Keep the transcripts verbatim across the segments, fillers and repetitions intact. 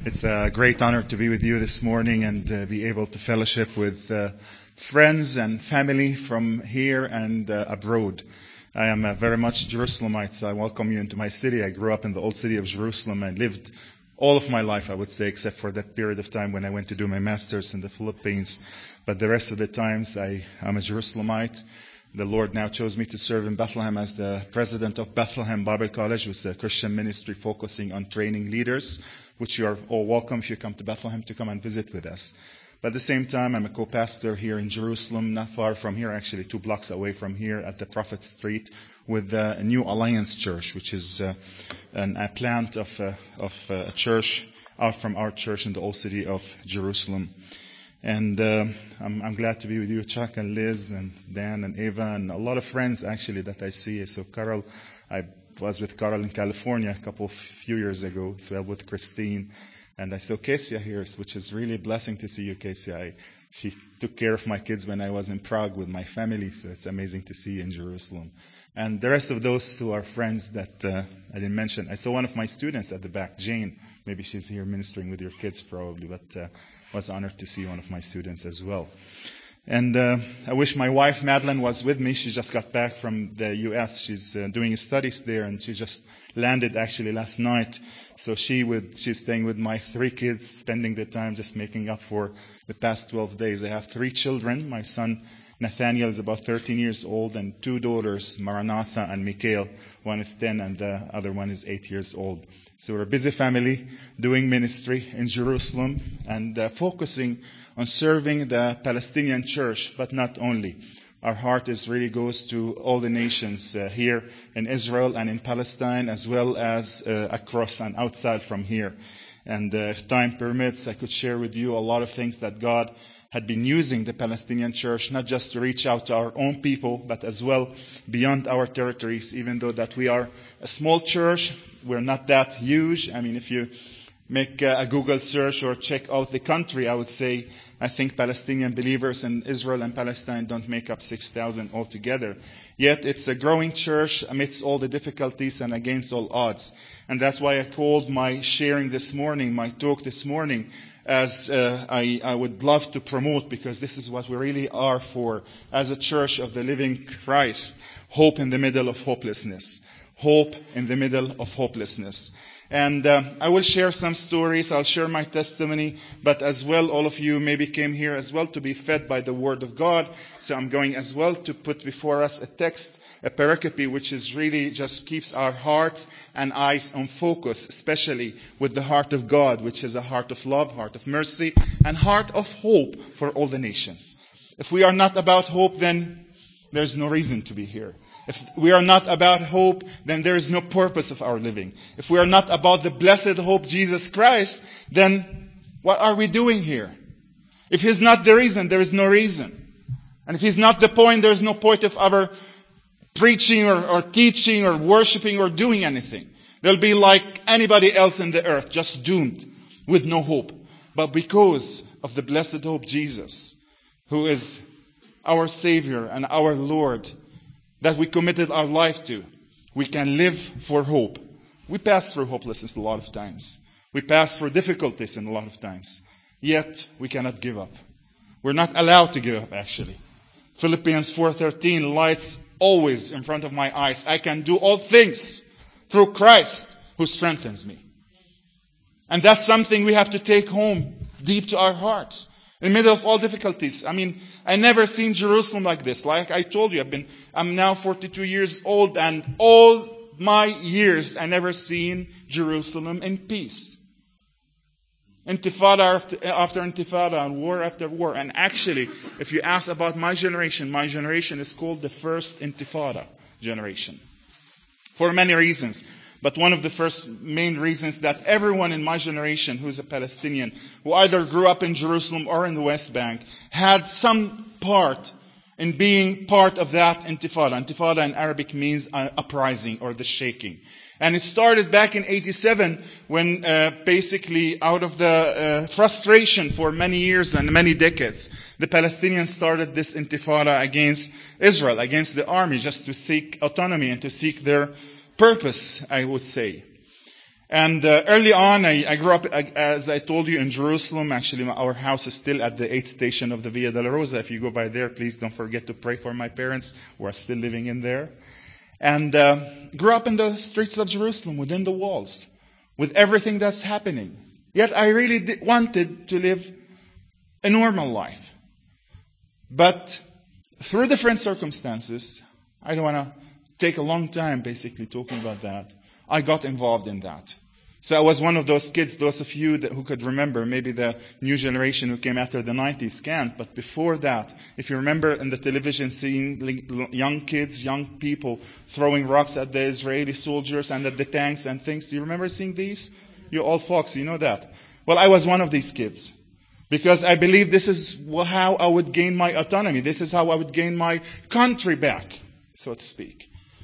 It's a great honor to be with you this morning and uh, be able to fellowship with uh, friends and family from here and uh, abroad. I am uh, very much Jerusalemite, so I welcome you into my city. I grew up in the old city of Jerusalem and lived all of my life, I would say, except for that period of time when I went to do my master's in the Philippines. But the rest of the times, I am a Jerusalemite. The Lord now chose me to serve in Bethlehem as the president of Bethlehem Bible College, which is a Christian ministry focusing on training leaders, which you are all welcome if you come to Bethlehem to come and visit with us. But at the same time, I'm a co-pastor here in Jerusalem, not far from here, actually two blocks away from here at the Prophet Street, with the New Alliance Church, which is uh, an, a plant of, uh, of uh, a church out from our church in the old city of Jerusalem. And uh, I'm, I'm glad to be with you, Chuck and Liz and Dan and Eva and a lot of friends actually that I see. So Carol, I was with Carol in California a couple of few years ago, as well with Christine. And I saw Kesia here, which is really a blessing to see you, Kesia. I, she took care of my kids when I was in Prague with my family, so it's amazing to see you in Jerusalem. And the rest of those who are friends that uh, I didn't mention. I saw one of my students at the back, Jane. Maybe she's here ministering with your kids probably, but uh, was honored to see one of my students as well. And uh, I wish my wife, Madeline, was with me. She just got back from the U S. She's uh, doing studies there, and she just landed actually last night. So she would, she's staying with my three kids, spending the time just making up for the past twelve days. I have three children. My son, Nathaniel, is about thirteen years old, and two daughters, Maranatha and Mikhail. One is ten, and the other one is eight years old. So we're a busy family doing ministry in Jerusalem and uh, focusing on serving the Palestinian church, but not only. Our heart is really goes to all the nations uh, here in Israel and in Palestine, as well as uh, across and outside from here. And uh, if time permits, I could share with you a lot of things that God had been using the Palestinian church, not just to reach out to our own people, but as well beyond our territories, even though that we are a small church, we're not that huge. I mean, if you make a Google search or check out the country, I would say, I think Palestinian believers in Israel and Palestine don't make up six thousand altogether. Yet it's a growing church amidst all the difficulties and against all odds. And that's why I called my sharing this morning, my talk this morning, as uh, I, I would love to promote, because this is what we really are for as a church of the living Christ. Hope in the middle of hopelessness. Hope in the middle of hopelessness. And uh, I will share some stories. I'll share my testimony. But as well, all of you maybe came here as well to be fed by the Word of God. So I'm going as well to put before us a text, a pericope, which is really just keeps our hearts and eyes on focus, especially with the heart of God, which is a heart of love, heart of mercy, and heart of hope for all the nations. If we are not about hope, then there's no reason to be here. If we are not about hope, then there is no purpose of our living. If we are not about the blessed hope, Jesus Christ, then what are we doing here? If He's not the reason, there is no reason. And if He's not the point, there is no point of our preaching or, or teaching or worshiping or doing anything. They'll be like anybody else in the earth, just doomed with no hope. But because of the blessed hope, Jesus, who is our Savior and our Lord, that we committed our life to, we can live for hope. We pass through hopelessness a lot of times. We pass through difficulties in a lot of times. Yet, we cannot give up. We're not allowed to give up, actually. Philippians four thirteen lights always in front of my eyes. I can do all things through Christ who strengthens me. And that's something we have to take home deep to our hearts. In the middle of all difficulties. I mean, I never seen Jerusalem like this. Like I told you, I've been, I'm now forty-two years old, and all my years I never seen Jerusalem in peace. Intifada after, after intifada, and war after war. And actually, if you ask about my generation, my generation is called the first intifada generation. For many reasons. But one of the first main reasons that everyone in my generation who's a Palestinian, who either grew up in Jerusalem or in the West Bank, had some part in being part of that intifada. Intifada in Arabic means uh, uprising or the shaking. And it started back in eighty-seven when uh, basically out of the uh, frustration for many years and many decades, the Palestinians started this intifada against Israel, against the army, just to seek autonomy and to seek their purpose, I would say. And uh, early on, I, I grew up, uh, as I told you, in Jerusalem. Actually, our house is still at the eighth station of the Via Dolorosa. If you go by there, please don't forget to pray for my parents who are still living in there. And uh, grew up in the streets of Jerusalem, within the walls, with everything that's happening. Yet I really did, wanted to live a normal life. But through different circumstances, I don't want to take a long time basically talking about that, I got involved in that. So I was one of those kids, those of you that, who could remember, maybe the new generation who came after the nineties can't, but before that, if you remember in the television seeing young kids, young people throwing rocks at the Israeli soldiers and at the tanks and things, do you remember seeing these? You old folks, you know that. Well, I was one of these kids. Because I believe this is how I would gain my autonomy. This is how I would gain my country back, so to speak.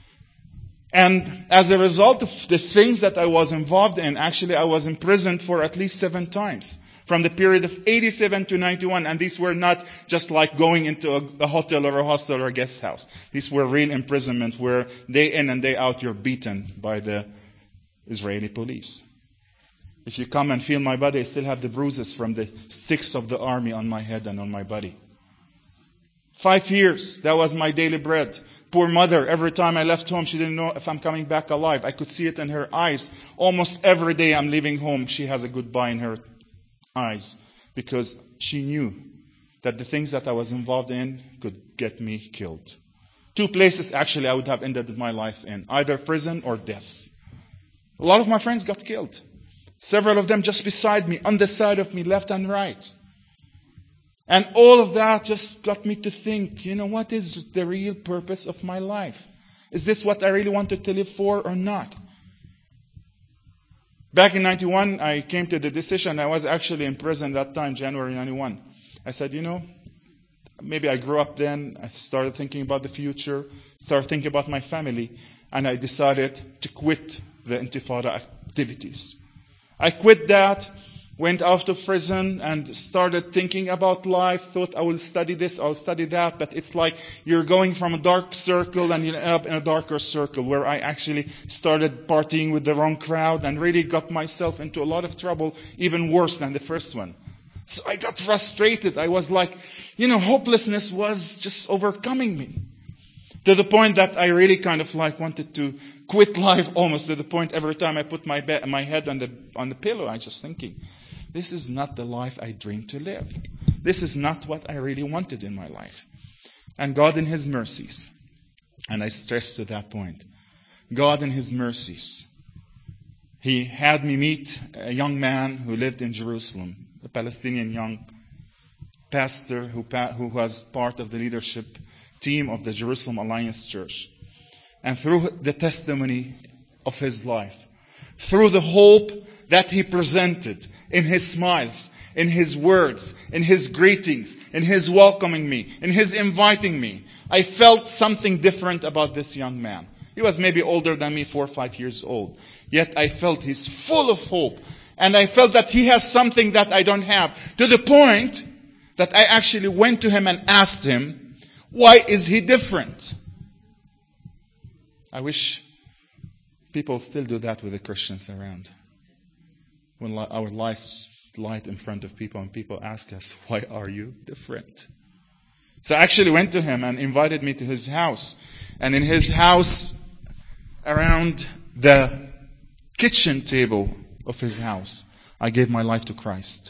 And as a result of the things that I was involved in, actually I was imprisoned for at least seven times. From the period of eighty-seven to ninety-one. And these were not just like going into a, a hotel or a hostel or a guest house. These were real imprisonment where day in and day out you're beaten by the Israeli police. If you come and feel my body, I still have the bruises from the sticks of the army on my head and on my body. Five years, that was my daily bread. Poor mother, every time I left home, she didn't know if I'm coming back alive. I could see it in her eyes. Almost every day I'm leaving home, she has a goodbye in her eyes. Because she knew that the things that I was involved in could get me killed. Two places actually I would have ended my life in. Either prison or death. A lot of my friends got killed. Several of them just beside me, on the side of me, left and right. And all of that just got me to think, you know, what is the real purpose of my life? Is this what I really wanted to live for or not? Back in ninety-one, I came to the decision. I was actually in prison that time, January ninety-one. I said, you know, maybe I grew up then. I started thinking about the future, started thinking about my family, and I decided to quit the Intifada activities. I quit that, went out of prison and started thinking about life, thought I will study this, I'll study that, but it's like you're going from a dark circle and you end up in a darker circle where I actually started partying with the wrong crowd and really got myself into a lot of trouble, even worse than the first one. So I got frustrated. I was like, you know, hopelessness was just overcoming me. To the point that I really kind of like wanted to quit life almost, to the point every time I put my be- my head on the on the pillow, I was just thinking, this is not the life I dreamed to live. This is not what I really wanted in my life. And God in His mercies, and I stress to that point, God in His mercies, He had me meet a young man who lived in Jerusalem, a Palestinian young pastor who, who was part of the leadership team of the Jerusalem Alliance Church. And through the testimony of his life, through the hope that he presented in his smiles, in his words, in his greetings, in his welcoming me, in his inviting me, I felt something different about this young man. He was maybe older than me, four or five years old. Yet I felt he's full of hope. And I felt that he has something that I don't have. To the point that I actually went to him and asked him, why is he different? I wish people still do that with the Christians around. When our lights light in front of people and people ask us, why are you different? So I actually went to him and invited me to his house. And in his house, around the kitchen table of his house, I gave my life to Christ.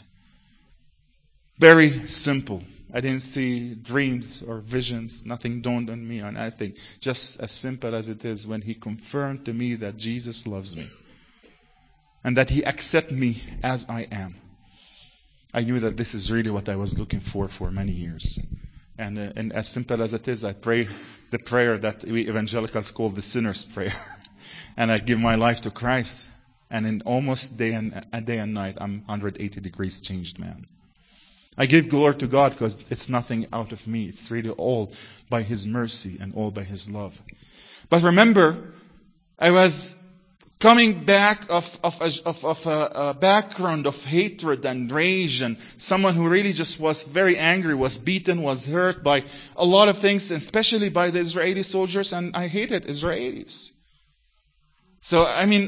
Very simple. I didn't see dreams or visions. Nothing dawned on me on anything. Just as simple as it is when he confirmed to me that Jesus loves me. And that he accepts me as I am. I knew that this is really what I was looking for for many years. And, uh, and as simple as it is, I pray the prayer that we evangelicals call the sinner's prayer. And I give my life to Christ. And in almost day and, a day and night, I'm one hundred eighty degrees changed man. I give glory to God because it's nothing out of me. It's really all by His mercy and all by His love. But remember, I was coming back of, of, of, of a, a background of hatred and rage, and someone who really just was very angry, was beaten, was hurt by a lot of things, especially by the Israeli soldiers, and I hated Israelis. So, I mean,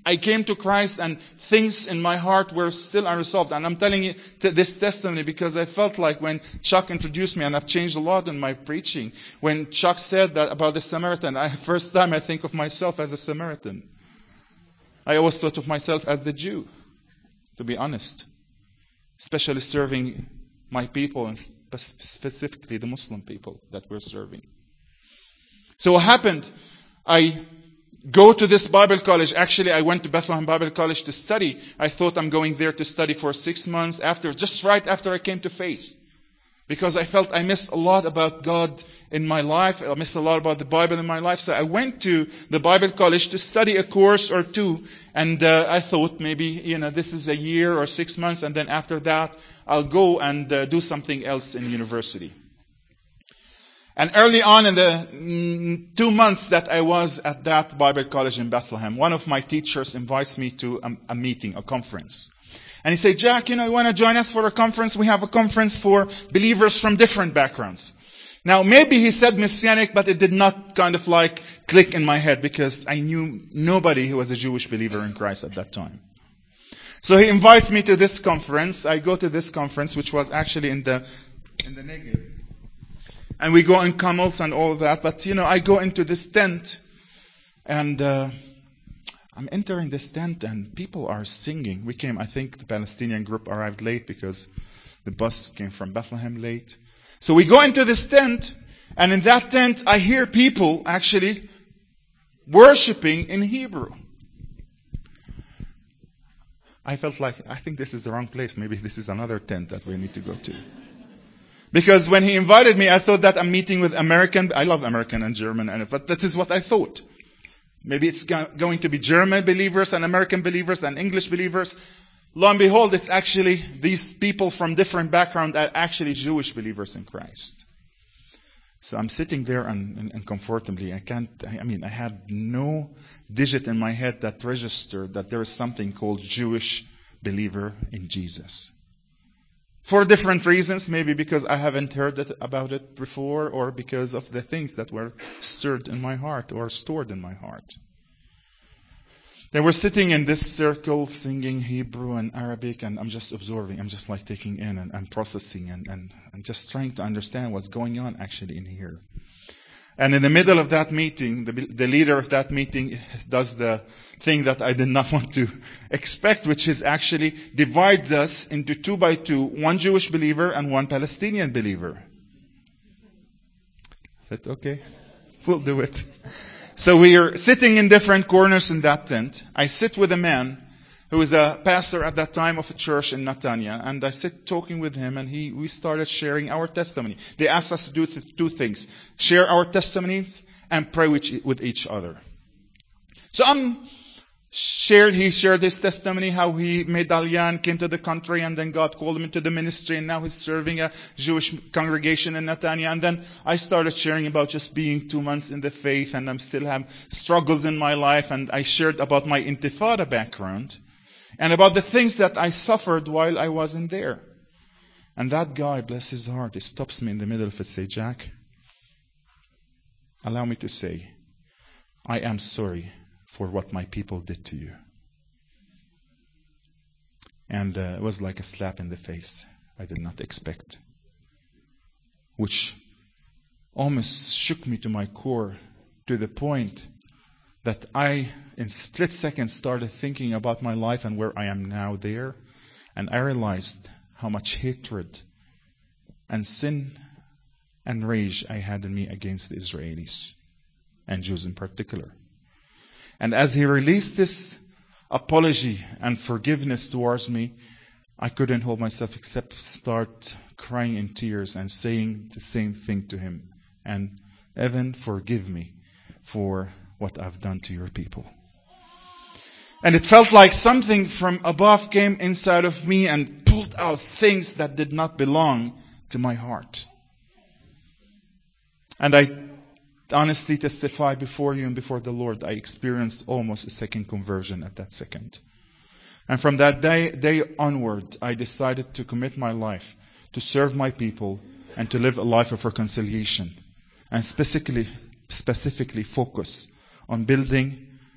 I came to Christ and things in my heart were still unresolved. And I'm telling you th- this testimony because I felt like when Chuck introduced me, and I've changed a lot in my preaching, when Chuck said that about the Samaritan, I, first time I think of myself as a Samaritan. I always thought of myself as the Jew, to be honest. Especially serving my people and spe- specifically the Muslim people that we're serving. So what happened? I go to this Bible college. Actually, I went to Bethlehem Bible College to study. I thought I'm going there to study for six months after, just right after I came to faith. Because I felt I missed a lot about God in my life. I missed a lot about the Bible in my life. So I went to the Bible college to study a course or two. And uh, I thought maybe, you know, this is a year or six months. And then after that, I'll go and uh, do something else in university. And early on in the mm, two months that I was at that Bible college in Bethlehem, one of my teachers invites me to a, a meeting, a conference. And he said, Jack, you know, you want to join us for a conference? We have a conference for believers from different backgrounds. Now, maybe he said Messianic, but it did not kind of like click in my head because I knew nobody who was a Jewish believer in Christ at that time. So he invites me to this conference. I go to this conference, which was actually in the in the Negev. And we go in camels and all that. But, you know, I go into this tent. And uh, I'm entering this tent and people are singing. We came, I think the Palestinian group arrived late because the bus came from Bethlehem late. So we go into this tent. And in that tent, I hear people actually worshiping in Hebrew. I felt like, I think this is the wrong place. Maybe this is another tent that we need to go to. Because when he invited me, I thought that I'm meeting with American. I love American and German, but that is what I thought. Maybe it's going to be German believers and American believers and English believers. Lo and behold, it's actually these people from different backgrounds are actually Jewish believers in Christ. So I'm sitting there and, and, and comfortably. I can't, I mean, I had no digit in my head that registered that there is something called Jewish believer in Jesus. For different reasons, maybe because I haven't heard it, about it before, or because of the things that were stirred in my heart or stored in my heart. They were sitting in this circle singing Hebrew and Arabic, and I'm just absorbing, I'm just like taking in and, and processing and, and, and just trying to understand what's going on actually in here. And in the middle of that meeting, the, the leader of that meeting does the thing that I did not want to expect, which is actually divides us into two by two, one Jewish believer and one Palestinian believer. I said, okay, we'll do it. So we are sitting in different corners in that tent. I sit with a man who was a pastor at that time of a church in Netanya, and I sit talking with him, and he we started sharing our testimony. They asked us to do th- two things: share our testimonies and pray with, with each other. So I'm shared. He shared his testimony, how he made Aliyah, came to the country, and then God called him into the ministry, and now he's serving a Jewish congregation in Netanya. And then I started sharing about just being two months in the faith, and I'm still have struggles in my life, and I shared about my Intifada background. And about the things that I suffered while I wasn't there. And that guy, bless his heart, he stops me in the middle of it and says, Jack, allow me to say, I am sorry for what my people did to you. And uh, it was like a slap in the face I did not expect. Which almost shook me to my core, to the point that I, in split seconds, started thinking about my life and where I am now there. And I realized how much hatred and sin and rage I had in me against the Israelis, and Jews in particular. And as he released this apology and forgiveness towards me, I couldn't hold myself except start crying in tears and saying the same thing to him. And, Evan, forgive me for what I've done to your people. And it felt like something from above came inside of me and pulled out things that did not belong to my heart. And I honestly testify before you and before the Lord, I experienced almost a second conversion at that second. And from that day, day onward, I decided to commit my life to serve my people and to live a life of reconciliation. And specifically, specifically focus on building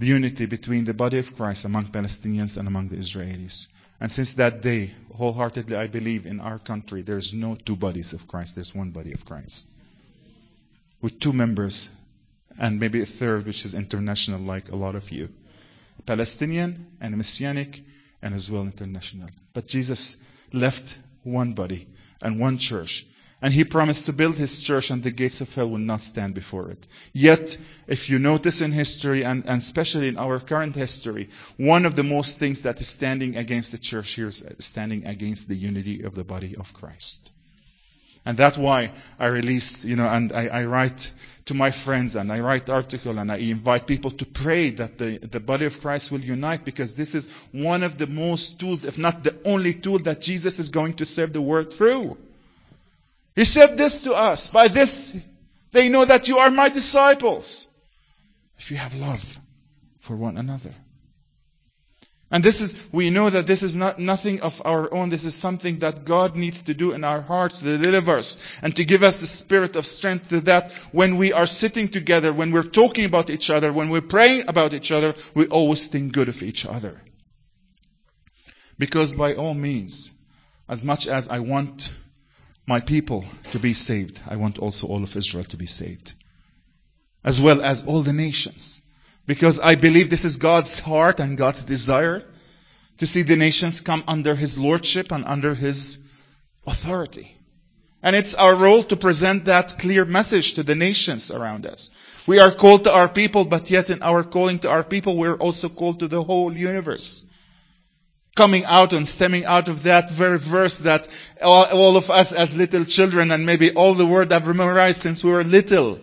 the unity between the body of Christ among Palestinians and among the Israelis. And since that day, wholeheartedly I believe in our country there is no two bodies of Christ, there's one body of Christ. With two members, and maybe a third which is international like a lot of you. Palestinian and Messianic and as well international. But Jesus left one body and one church. And He promised to build His church and the gates of hell will not stand before it. Yet, if you notice in history and, and especially in our current history, one of the most things that is standing against the church here is standing against the unity of the body of Christ. And that's why I released, you know, and I, I write to my friends and I write articles and I invite people to pray that the, the body of Christ will unite, because this is one of the most tools, if not the only tool, that Jesus is going to serve the world through. He said this to us. By this, they know that you are my disciples, if you have love for one another. And this is, we know that this is not nothing of our own. This is something that God needs to do in our hearts to deliver us and to give us the spirit of strength to that when we are sitting together, when we're talking about each other, when we're praying about each other, we always think good of each other. Because by all means, as much as I want my people to be saved, I want also all of Israel to be saved. As well as all the nations. Because I believe this is God's heart and God's desire to see the nations come under His lordship and under His authority. And it's our role to present that clear message to the nations around us. We are called to our people, but yet in our calling to our people, we're also called to the whole universe. Coming out and stemming out of that very verse that all, all of us as little children, and maybe all the word I've memorized since we were little.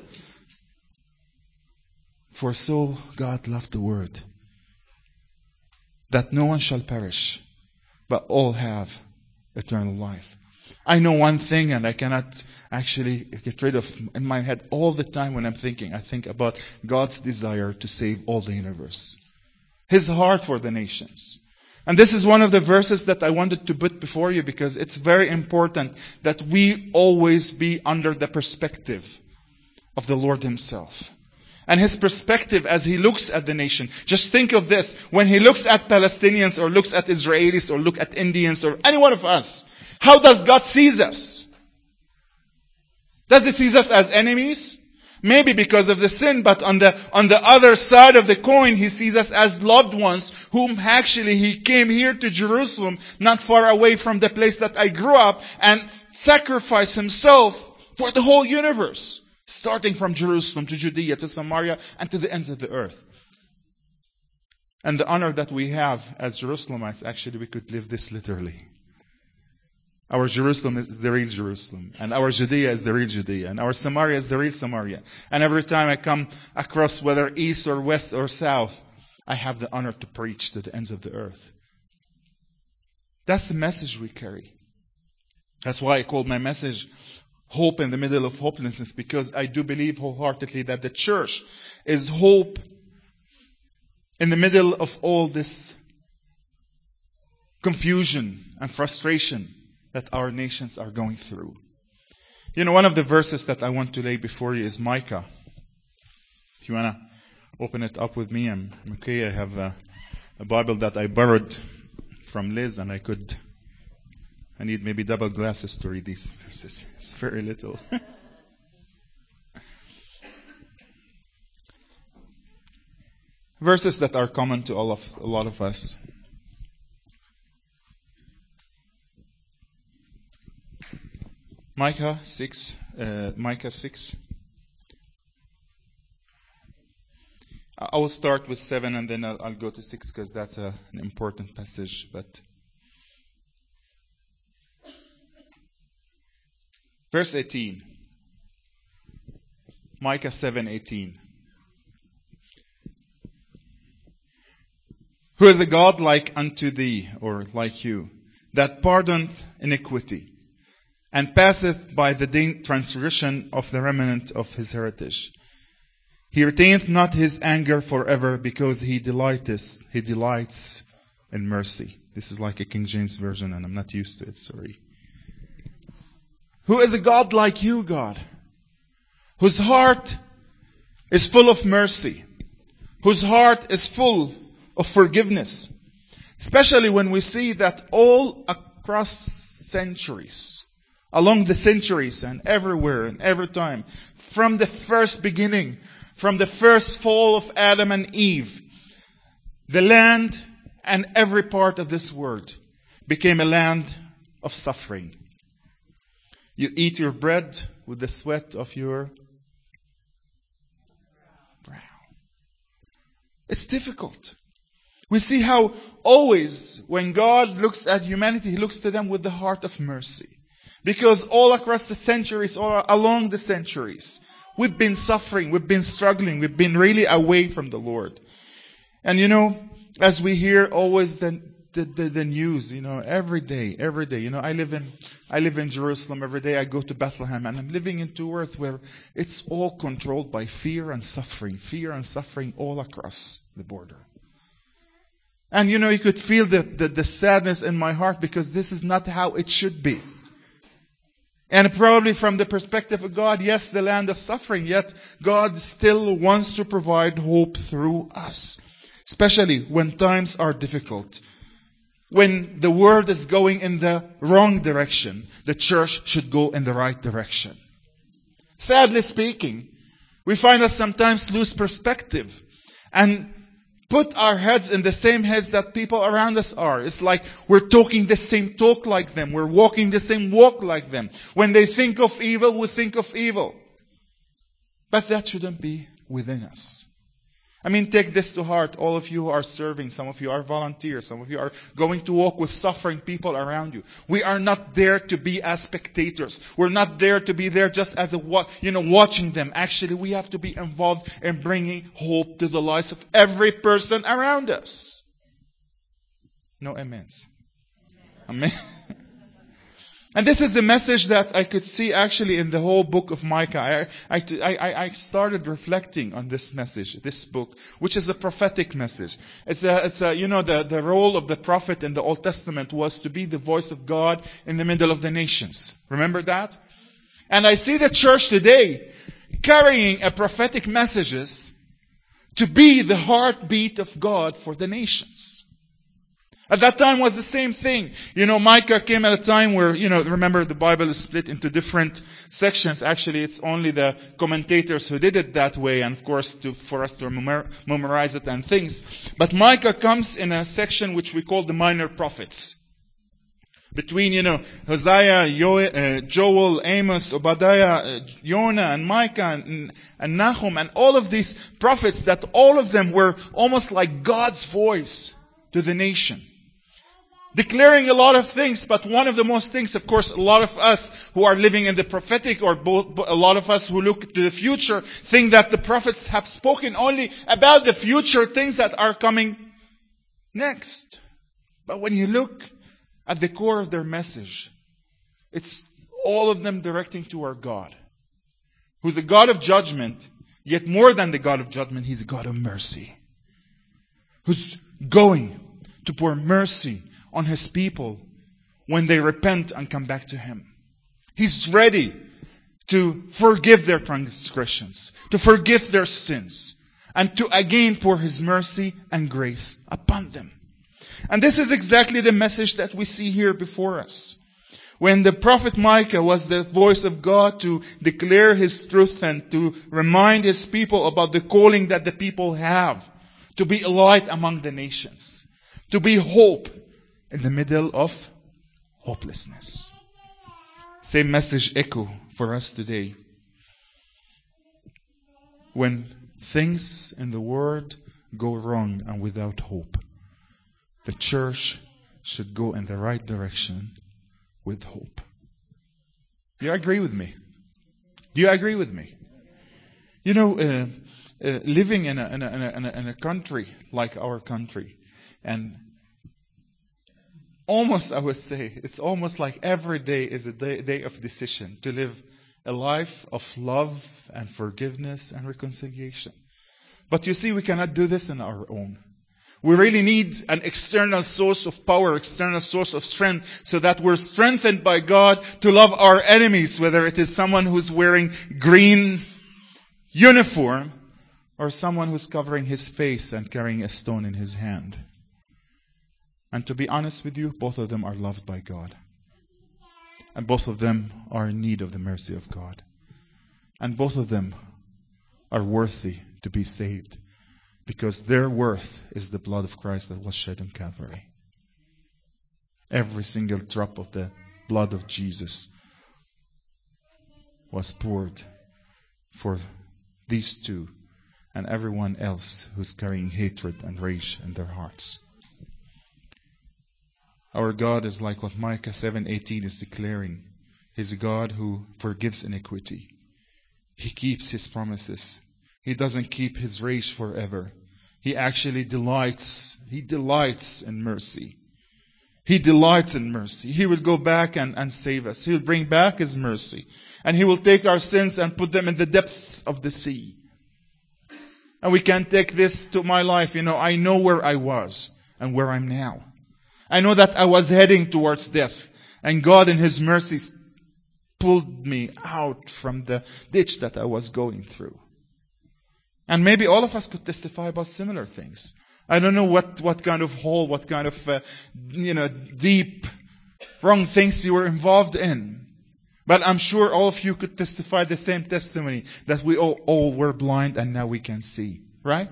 For so God loved the world, that no one shall perish, but all have eternal life. I know one thing, and I cannot actually get rid of in my head all the time when I'm thinking. I think about God's desire to save all the universe. His heart for the nations. And this is one of the verses that I wanted to put before you, because it's very important that we always be under the perspective of the Lord Himself. And His perspective as He looks at the nation. Just think of this. When He looks at Palestinians or looks at Israelis or look at Indians or any one of us, how does God see us? Does He see us as enemies? Maybe because of the sin, but on the on the other side of the coin, He sees us as loved ones, whom actually He came here to Jerusalem, not far away from the place that I grew up, and sacrificed Himself for the whole universe. Starting from Jerusalem to Judea to Samaria and to the ends of the earth. And the honor that we have as Jerusalemites, actually we could live this literally. Our Jerusalem is the real Jerusalem. And our Judea is the real Judea. And our Samaria is the real Samaria. And every time I come across, whether east or west or south, I have the honor to preach to the ends of the earth. That's the message we carry. That's why I called my message Hope in the Middle of Hopelessness, because I do believe wholeheartedly that the church is hope in the middle of all this confusion and frustration that our nations are going through. You know, one of the verses that I want to lay before you is Micah. If you want to open it up with me, I'm okay. I have a, a Bible that I borrowed from Liz, and I could... I need maybe double glasses to read these verses. It's very little. Verses that are common to all of a lot of us. Micah six. Uh, Micah six. I will start with seven and then I'll, I'll go to six because that's a, an important passage. But verse eighteen. Micah seven eighteen. Who is a God like unto thee, or like you, that pardoneth iniquity, and passeth by the transgression of the remnant of his heritage. He retaineth not his anger forever, because he delighteth, he delights in mercy. This is like a King James version, and I'm not used to it, sorry. Who is a God like you, God, whose heart is full of mercy, whose heart is full of forgiveness. Especially when we see that all across centuries, along the centuries and everywhere and every time, from the first beginning, from the first fall of Adam and Eve, the land and every part of this world became a land of suffering. You eat your bread with the sweat of your brow. It's difficult. We see how always when God looks at humanity, He looks to them with the heart of mercy. Because all across the centuries, all along the centuries, we've been suffering, we've been struggling, we've been really away from the Lord. And you know, as we hear always the, the, the, the news, you know, every day, every day. You know, I live in I live in Jerusalem every day. I go to Bethlehem, and I'm living in two worlds where it's all controlled by fear and suffering. Fear and suffering all across the border. And you know, you could feel the, the, the sadness in my heart because this is not how it should be. And probably from the perspective of God, yes, the land of suffering, yet God still wants to provide hope through us. Especially when times are difficult. When the world is going in the wrong direction, the church should go in the right direction. Sadly speaking, we find us sometimes lose perspective and put our heads in the same heads that people around us are. It's like we're talking the same talk like them. We're walking the same walk like them. When they think of evil, we think of evil. But that shouldn't be within us. I mean, take this to heart. All of you who are serving, some of you are volunteers, some of you are going to walk with suffering people around you. We are not there to be as spectators. We're not there to be there just as a, you know, watching them. Actually, we have to be involved in bringing hope to the lives of every person around us. No amens. Amen. And this is the message that I could see actually in the whole book of Micah. I, I, I, I started reflecting on this message, this book, which is a prophetic message. It's a, it's a, you know, the, the role of the prophet in the Old Testament was to be the voice of God in the middle of the nations. Remember that? And I see the church today carrying a prophetic messages to be the heartbeat of God for the nations. At that time was the same thing. You know, Micah came at a time where, you know, remember the Bible is split into different sections. Actually, it's only the commentators who did it that way, and of course to, for us to memorize it and things. But Micah comes in a section which we call the minor prophets. Between, you know, Hosea, uh, Joel, Amos, Obadiah, uh, Jonah, and Micah, and, and Nahum, and all of these prophets that all of them were almost like God's voice to the nation. Declaring a lot of things, but one of the most things, of course, a lot of us who are living in the prophetic, or both, a lot of us who look to the future, think that the prophets have spoken only about the future things that are coming next. But when you look at the core of their message, it's all of them directing to our God, who's a God of judgment, yet more than the God of judgment, He's a God of mercy, who's going to pour mercy on His people when they repent and come back to Him. He's ready to forgive their transgressions, to forgive their sins, and to again pour His mercy and grace upon them. And this is exactly the message that we see here before us. When the prophet Micah was the voice of God to declare His truth and to remind His people about the calling that the people have, to be a light among the nations, to be hope in the middle of hopelessness. Same message echo for us today. When things in the world go wrong and without hope, the church should go in the right direction with hope. Do you agree with me? Do you agree with me? You know, uh, uh, living in a, in, a, in, a, in a country like our country, and almost, I would say, it's almost like every day is a day, day of decision to live a life of love and forgiveness and reconciliation. But you see, we cannot do this on our own. We really need an external source of power, external source of strength, so that we're strengthened by God to love our enemies, whether it is someone who's wearing green uniform or someone who's covering his face and carrying a stone in his hand. And to be honest with you, both of them are loved by God. And both of them are in need of the mercy of God. And both of them are worthy to be saved, because their worth is the blood of Christ that was shed on Calvary. Every single drop of the blood of Jesus was poured for these two and everyone else who's carrying hatred and rage in their hearts. Our God is like what Micah seven eighteen is declaring. He's a God who forgives iniquity. He keeps His promises. He doesn't keep His rage forever. He actually delights. He delights in mercy. He delights in mercy. He will go back and, and save us. He will bring back His mercy. And He will take our sins and put them in the depths of the sea. And we can take this to my life. You know, I know where I was and where I'm now. I know that I was heading towards death. And God in His mercies pulled me out from the ditch that I was going through. And maybe all of us could testify about similar things. I don't know what, what kind of hole, what kind of, uh, you know, deep, wrong things you were involved in. But I'm sure all of you could testify the same testimony, that we all, all were blind and now we can see. Right?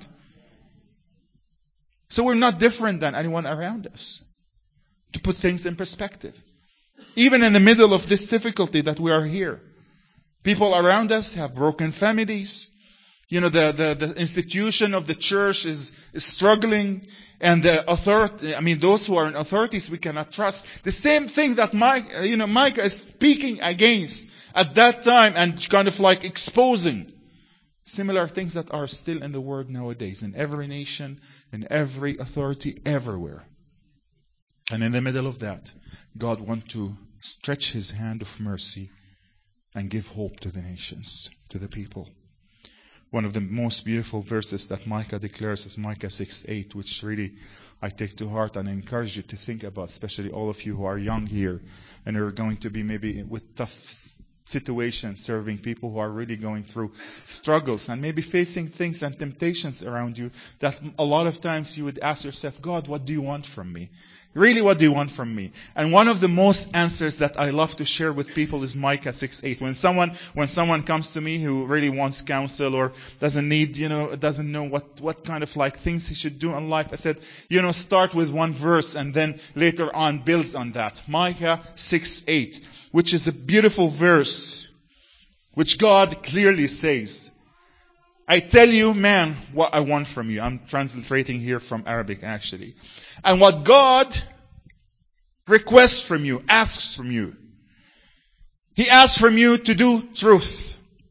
So we're not different than anyone around us. To put things in perspective. Even in the middle of this difficulty that we are here. People around us have broken families. You know, the, the, the institution of the church is, is struggling. And the authority, I mean, those who are in authorities we cannot trust. The same thing that Mike, you know, Micah is speaking against at that time and kind of like exposing. Similar things that are still in the world nowadays. In every nation, in every authority, everywhere. And in the middle of that, God wants to stretch His hand of mercy and give hope to the nations, to the people. One of the most beautiful verses that Micah declares is Micah six eight, which really I take to heart and I encourage you to think about, especially all of you who are young here and are going to be maybe with tough situations, serving people who are really going through struggles and maybe facing things and temptations around you that a lot of times you would ask yourself, God, what do you want from me? Really, what do you want from me? And one of the most answers that I love to share with people is Micah six eight. When someone, when someone comes to me who really wants counsel or doesn't need, you know, doesn't know what, what kind of like things he should do in life, I said, you know, start with one verse and then later on builds on that. Micah six eight, which is a beautiful verse, which God clearly says, I tell you, man, what I want from you. I'm translating here from Arabic, actually. And what God requests from you, asks from you. He asks from you to do truth,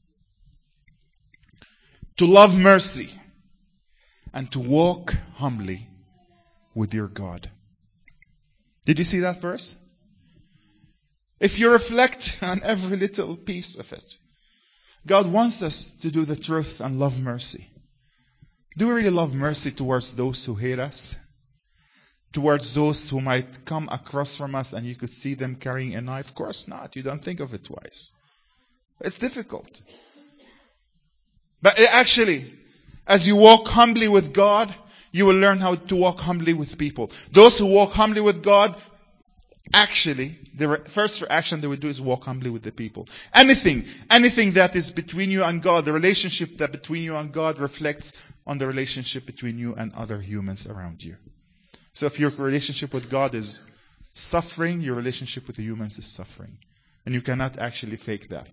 to love mercy, and to walk humbly with your God. Did you see that verse? If you reflect on every little piece of it, God wants us to do the truth and love mercy. Do we really love mercy towards those who hate us? Towards those who might come across from us and you could see them carrying a knife? Of course not. You don't think of it twice. It's difficult. But actually, as you walk humbly with God, you will learn how to walk humbly with people. Those who walk humbly with God, actually, the re- first reaction they would do is walk humbly with the people. Anything, anything that is between you and God, the relationship that between you and God reflects on the relationship between you and other humans around you. So if your relationship with God is suffering, your relationship with the humans is suffering. And you cannot actually fake that.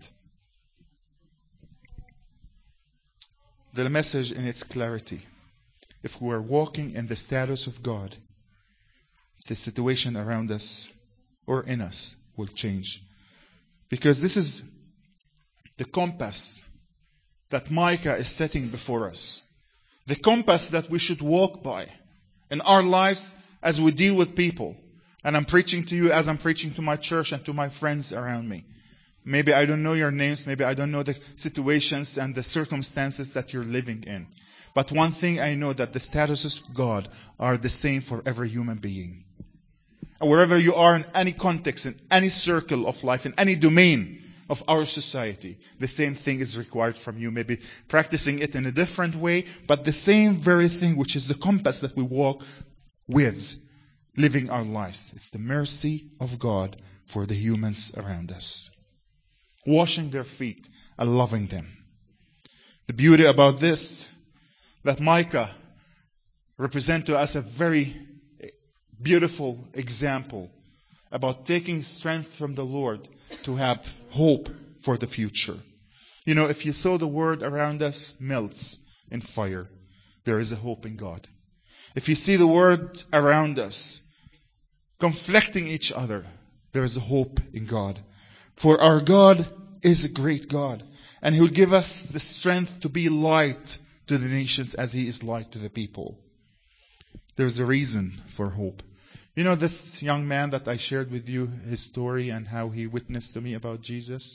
The message in its clarity. If we are walking in the status of God, the situation around us or in us will change. Because this is the compass that Micah is setting before us. The compass that we should walk by in our lives as we deal with people. And I'm preaching to you as I'm preaching to my church and to my friends around me. Maybe I don't know your names. Maybe I don't know the situations and the circumstances that you're living in. But one thing I know, that the statuses of God are the same for every human being. And wherever you are in any context, in any circle of life, in any domain of our society. The same thing is required from you, maybe practicing it in a different way, but the same very thing, which is the compass that we walk with, living our lives. It's the mercy of God for the humans around us. Washing their feet and loving them. The beauty about this, that Micah represents to us a very beautiful example about taking strength from the Lord to have hope for the future. You know, if you saw the world around us melts in fire, there is a hope in God. If you see the world around us conflicting each other, there is a hope in God. For our God is a great God, and He will give us the strength to be light to the nations as He is light to the people. There's a reason for hope. You know this young man that I shared with you, his story and how he witnessed to me about Jesus?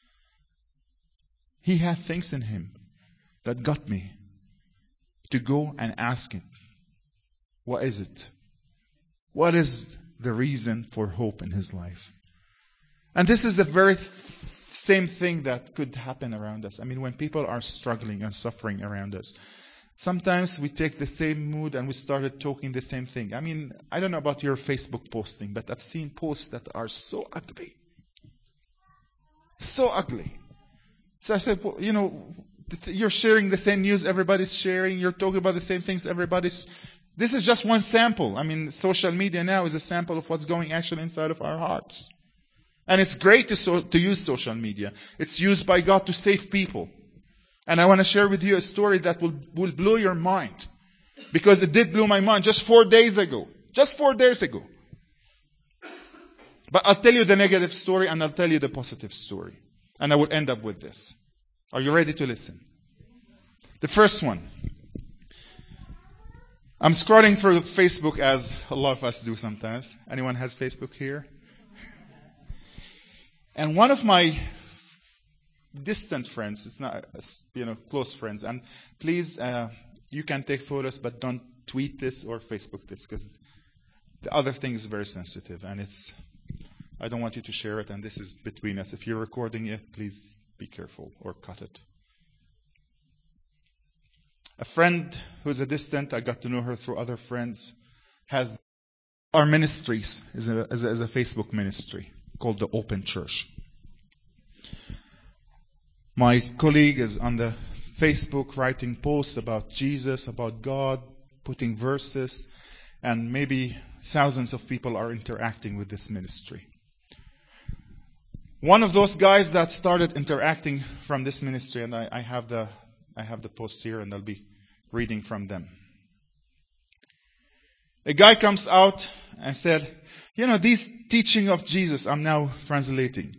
He had things in him that got me to go and ask Him, what is it? What is the reason for hope in his life? And this is the very same thing that could happen around us. I mean, when people are struggling and suffering around us, sometimes we take the same mood and we started talking the same thing. I mean, I don't know about your Facebook posting, but I've seen posts that are so ugly. So ugly. So I said, well, you know, you're sharing the same news everybody's sharing. You're talking about the same things everybody's... This is just one sample. I mean, social media now is a sample of what's going actually inside of our hearts. And it's great to, so, to use social media. It's used by God to save people. And I want to share with you a story that will, will blow your mind. Because it did blow my mind just four days ago. Just four days ago. But I'll tell you the negative story and I'll tell you the positive story. And I will end up with this. Are you ready to listen? The first one. I'm scrolling through Facebook as a lot of us do sometimes. Anyone has Facebook here? And one of my distant friends, it's not, you know, close friends, and please, uh, you can take photos, but don't tweet this or Facebook this, because the other thing is very sensitive, and it's, I don't want you to share it, and this is between us. If you're recording it, please be careful or cut it. A friend who's a distant, I got to know her through other friends, has our ministries is a, is a, is a Facebook ministry called the Open Church. My colleague is on the Facebook writing posts about Jesus, about God, putting verses, and maybe thousands of people are interacting with this ministry. One of those guys that started interacting from this ministry, and I, I have the I have the posts here, and I'll be reading from them. A guy comes out and said, you know, these teaching of Jesus, I'm now translating.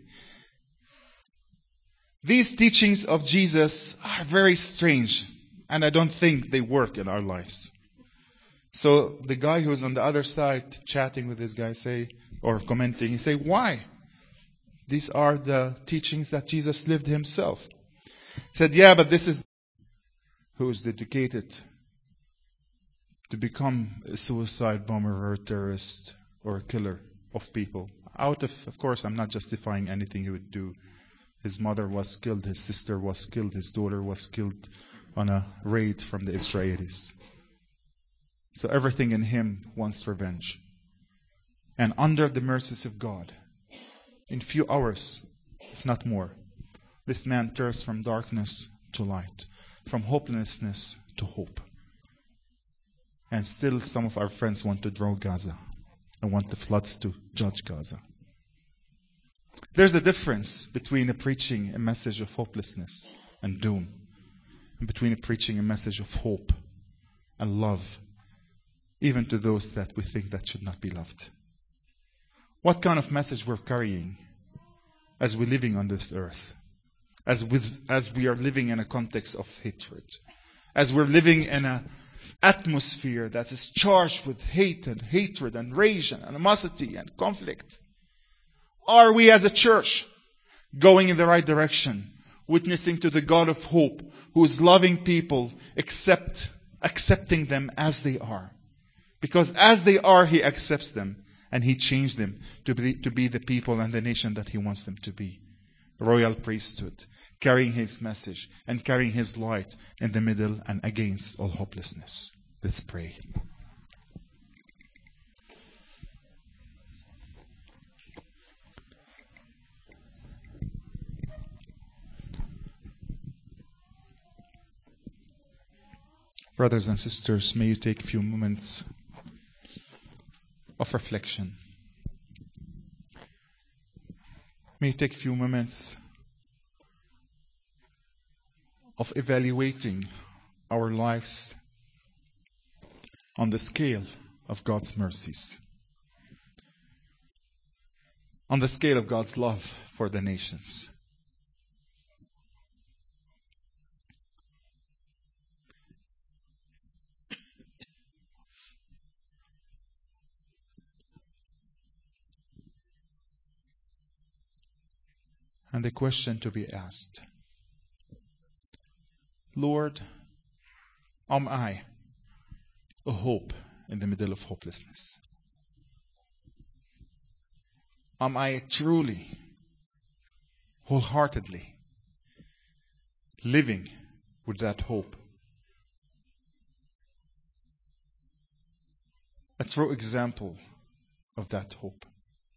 These teachings of Jesus are very strange, and I don't think they work in our lives. So the guy who's on the other side chatting with this guy say, or commenting, he say, why? These are the teachings that Jesus lived himself. He said, yeah, but this is who is dedicated to become a suicide bomber or a terrorist or a killer of people. Out of, of course, I'm not justifying anything he would do. His mother was killed, his sister was killed, his daughter was killed on a raid from the Israelis. So everything in him wants revenge. And under the mercies of God, in few hours, if not more, this man turns from darkness to light, from hopelessness to hope. And still some of our friends want to draw Gaza and want the floods to judge Gaza. There's a difference between a preaching a message of hopelessness and doom, and between a preaching a message of hope and love, even to those that we think that should not be loved. What kind of message we're carrying as we're living on this earth, as with, as we are living in a context of hatred, as we're living in an atmosphere that is charged with hate and hatred and rage and animosity and conflict. Are we as a church going in the right direction, witnessing to the God of hope, who is loving people, accept, accepting them as they are? Because as they are, He accepts them and He changed them to be, to be the people and the nation that He wants them to be. royal priesthood, carrying His message and carrying His light in the middle and against all hopelessness. Let's pray. Brothers and sisters, may you take a few moments of reflection. May you take a few moments of evaluating our lives on the scale of God's mercies, on the scale of God's love for the nations. And the question to be asked, Lord, am I a hope in the middle of hopelessness? Am I truly, wholeheartedly living with that hope? A true example of that hope.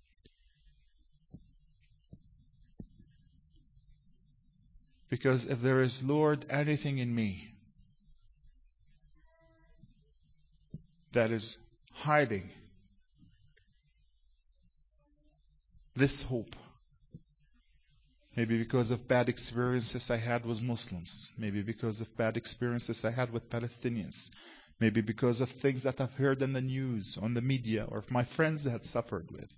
Because if there is, Lord, anything in me that is hiding this hope, maybe because of bad experiences I had with Muslims, maybe because of bad experiences I had with Palestinians, maybe because of things that I've heard in the news, on the media, or my friends had suffered with.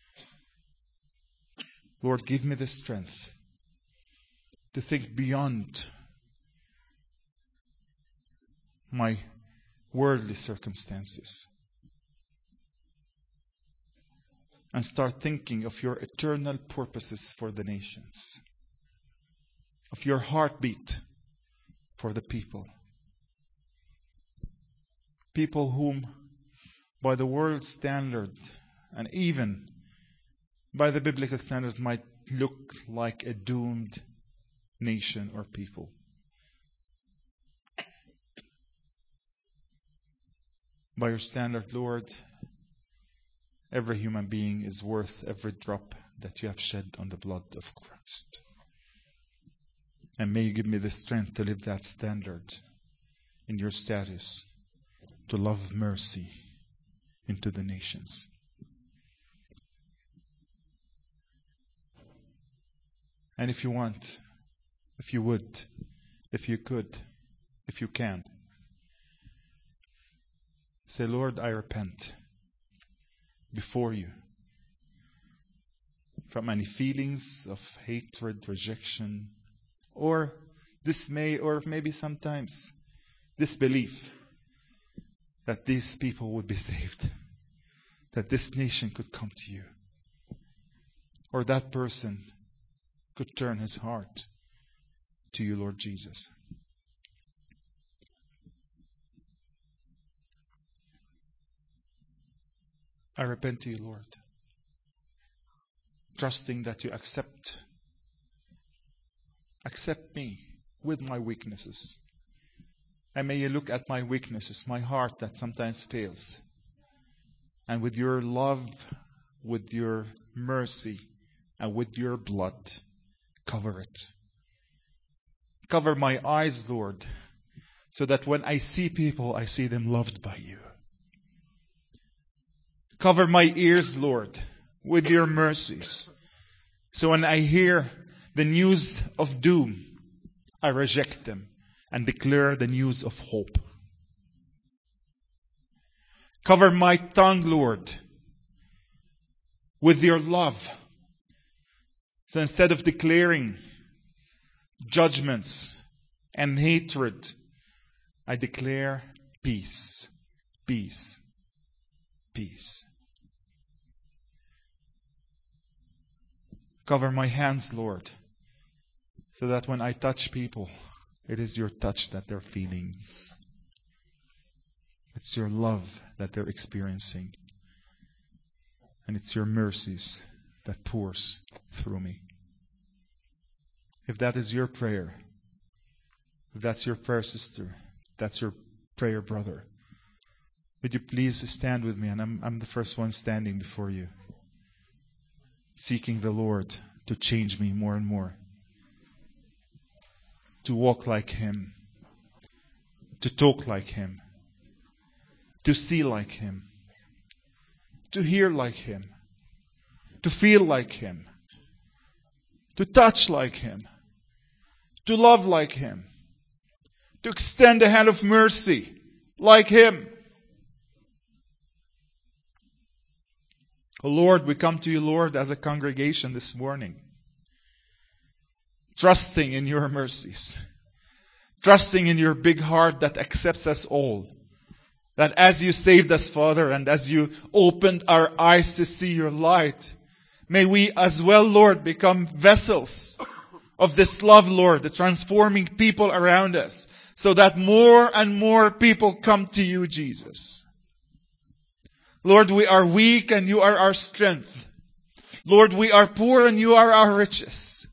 Lord, give me the strength to think beyond my worldly circumstances and start thinking of your eternal purposes for the nations, of your heartbeat for the people. People whom, by the world's standard and even by the biblical standards, might look like a doomed nation or people. By your standard, Lord, every human being is worth every drop that you have shed on the blood of Christ. And may you give me the strength to live that standard in your status, to love mercy into the nations. And if you want, if you would, if you could, if you can, say, Lord, I repent before you from any feelings of hatred, rejection, or dismay, or maybe sometimes disbelief that these people would be saved, that this nation could come to you, or that person could turn his heart to you, Lord Jesus. I repent to you, Lord, trusting that you accept accept me with my weaknesses. And may you look at my weaknesses, my heart that sometimes fails, and with your love, with your mercy, and with your blood, cover it. Cover my eyes, Lord, so that when I see people, I see them loved by you. Cover my ears, Lord, with your mercies, so when I hear the news of doom, I reject them and declare the news of hope. Cover my tongue, Lord, with your love, so instead of declaring judgments and hatred, I declare peace, peace, peace. Cover my hands, Lord, so that when I touch people, it is your touch that they're feeling. It's your love that they're experiencing. And it's your mercies that pours through me. If that is your prayer, if that's your prayer, sister, if that's your prayer, brother, would you please stand with me? And I'm, I'm the first one standing before you, seeking the Lord to change me more and more, to walk like Him, to talk like Him, to see like Him, to hear like Him, to feel like Him, to touch like Him, to love like Him, to extend a hand of mercy like Him. Oh Lord, we come to you, Lord, as a congregation this morning, trusting in your mercies, trusting in your big heart that accepts us all. That as you saved us, Father, and as you opened our eyes to see your light, may we as well, Lord, become vessels of this love, Lord, the transforming people around us, so that more and more people come to you, Jesus. Lord, we are weak and you are our strength. Lord, we are poor and you are our riches.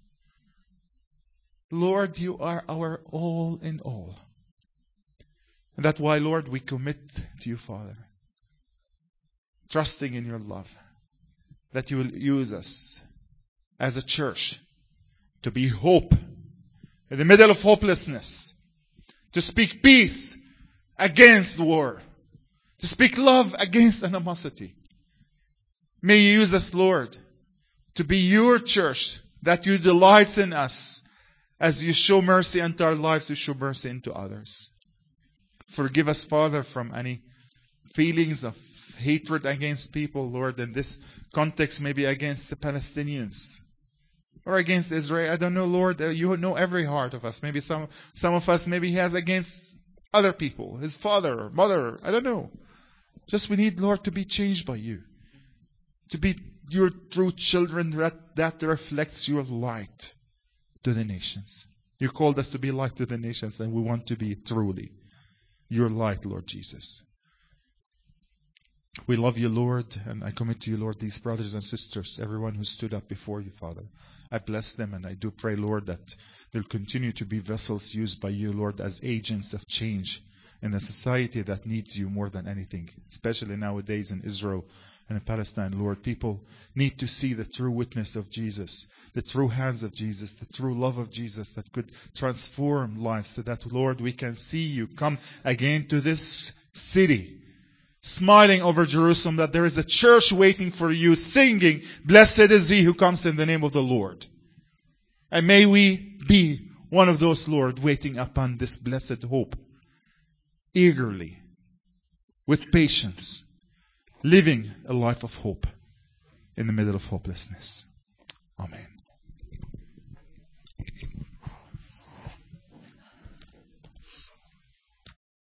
Lord, you are our all in all. And that's why, Lord, we commit to you, Father, trusting in your love, that you will use us as a church to be hope in the middle of hopelessness, to speak peace against war, to speak love against animosity. May you use us, Lord, to be your church, that you delight in us. As you show mercy unto our lives, you show mercy into others. Forgive us, Father, from any feelings of hatred against people, Lord, in this context, maybe against the Palestinians or against Israel. I don't know, Lord. You know every heart of us. Maybe some, some of us, maybe he has against other people, his father or mother. I don't know. Just we need, Lord, to be changed by you, to be your true children that, that reflects your light to the nations. You called us to be light to the nations, and we want to be truly your light, Lord Jesus. We love you, Lord, and I commit to you, Lord, these brothers and sisters, everyone who stood up before you, Father. I bless them, and I do pray, Lord, that they'll continue to be vessels used by you, Lord, as agents of change in a society that needs you more than anything, especially nowadays in Israel and in Palestine, Lord. People need to see the true witness of Jesus, the true hands of Jesus, the true love of Jesus that could transform lives, so that, Lord, we can see you come again to this city, smiling over Jerusalem, that there is a church waiting for you, singing, "Blessed is he who comes in the name of the Lord." And may we be one of those, Lord, waiting upon this blessed hope, eagerly, with patience, living a life of hope in the middle of hopelessness.